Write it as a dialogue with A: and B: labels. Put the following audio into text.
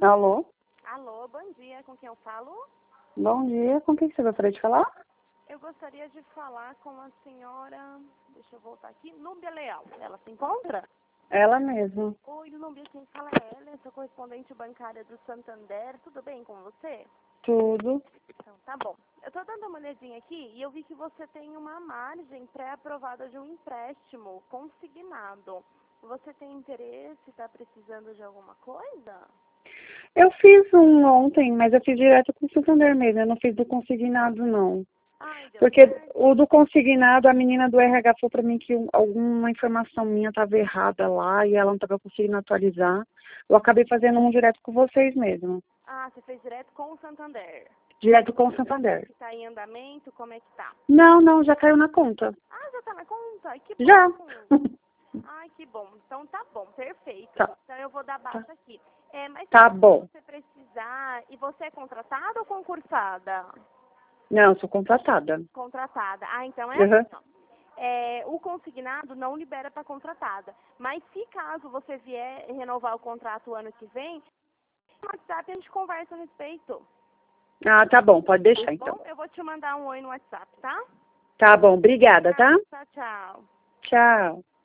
A: Alô?
B: Alô, bom dia, com quem eu falo?
A: Bom dia, com quem você gostaria de falar?
B: Eu gostaria de falar com a senhora, deixa eu voltar aqui, Núbia Leal. Ela se encontra?
A: Ela mesma.
B: Oi, Núbia, quem fala é ela, eu sou correspondente bancária do Santander. Tudo bem com você?
A: Tudo.
B: Então, tá bom. Eu tô dando uma olhadinha aqui e eu vi que você tem uma margem pré-aprovada de um empréstimo consignado. Você tem interesse, está precisando de alguma coisa?
A: Eu fiz um ontem, mas eu fiz direto com o Santander mesmo, eu não fiz do consignado não.
B: Ai, deu
A: Porque
B: certo.
A: o do consignado, a menina do RH falou pra mim que alguma informação minha estava errada lá e ela não estava conseguindo atualizar. Eu acabei fazendo um direto com vocês mesmo.
B: Ah, você fez direto com o Santander.
A: Direto com o Santander.
B: Está em andamento, como é que tá?
A: Não, já caiu na conta.
B: Ah, já tá na conta? Ai, que
A: Já.
B: bom. Ai, que bom. Então tá bom, perfeito.
A: Tá,
B: Então eu vou dar
A: tá,
B: baixa aqui. Mas
A: tá
B: se
A: bom.
B: você precisar, e você é contratada ou concursada?
A: Não, eu sou contratada.
B: Contratada. Ah, então é
A: Uhum.
B: assim, ó. O consignado não libera para contratada. Mas se caso você vier renovar o contrato o ano que vem, no WhatsApp a gente conversa a respeito.
A: Ah, tá bom, pode
B: Tá
A: deixar então.
B: bom? Eu vou te mandar um oi no WhatsApp, tá?
A: Tá bom, obrigada, tá?
B: Tchau, tchau.
A: Tchau.